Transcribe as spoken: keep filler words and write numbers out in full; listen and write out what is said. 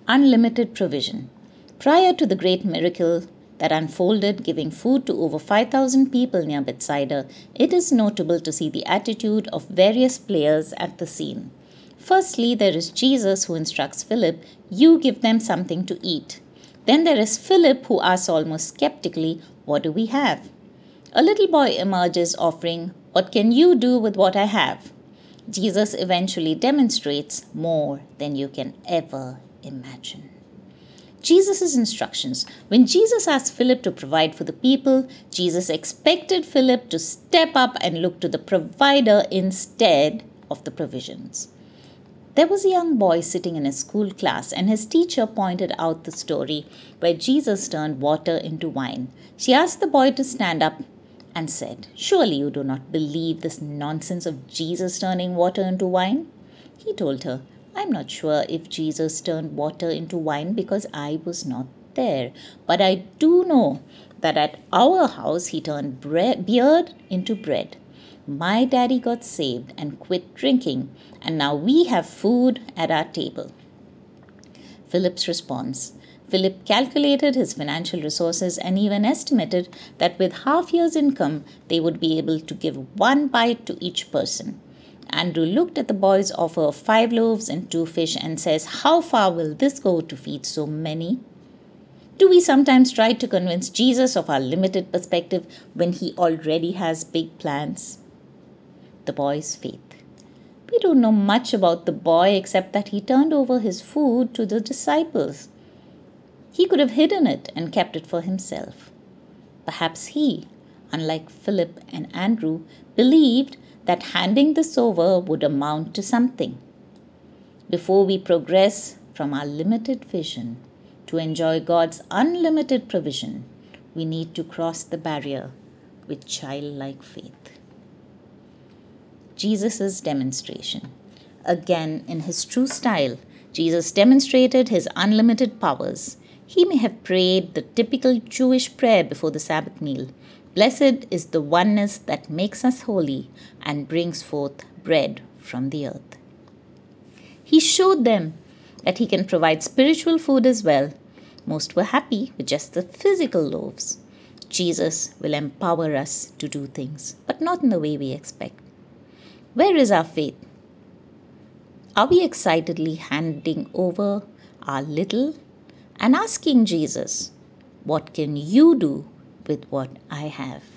unlimited provision. Prior to the great miracle that unfolded, giving food to over five thousand people near Bethsaida, it is notable to see the attitude of various players at the scene. Firstly, there is Jesus who instructs Philip, "You give them something to eat." Then there is Philip who asks almost skeptically, "What do we have?" A little boy emerges offering, "What can you do with what I have?" Jesus eventually demonstrates more than you can ever imagine. Jesus' instructions. When Jesus asked Philip to provide for the people, Jesus expected Philip to step up and look to the provider instead of the provisions. There was a young boy sitting in his school class, and his teacher pointed out the story where Jesus turned water into wine. She asked the boy to stand up and said, "Surely you do not believe this nonsense of Jesus turning water into wine?" He told her, "I'm not sure if Jesus turned water into wine because I was not there, but I do know that at our house he turned bread, beer into bread. My daddy got saved and quit drinking, and now we have food at our table." Philip's response. Philip calculated his financial resources and even estimated that with half year's income, they would be able to give one bite to each person. Andrew looked at the boy's offer of five loaves and two fish and says, "How far will this go to feed so many?" Do we sometimes try to convince Jesus of our limited perspective when he already has big plans? The boy's faith. We don't know much about the boy except that he turned over his food to the disciples. He could have hidden it and kept it for himself. Perhaps he, unlike Philip and Andrew, believed that handing this over would amount to something. Before we progress from our limited vision to enjoy God's unlimited provision, we need to cross the barrier with childlike faith. Jesus' demonstration. Again, in his true style, Jesus demonstrated his unlimited powers. He may have prayed the typical Jewish prayer before the Sabbath meal. "Blessed is the oneness that makes us holy and brings forth bread from the earth." He showed them that he can provide spiritual food as well. Most were happy with just the physical loaves. Jesus will empower us to do things, but not in the way we expect. Where is our faith? Are we excitedly handing over our little and asking Jesus, "What can you do with what I have?"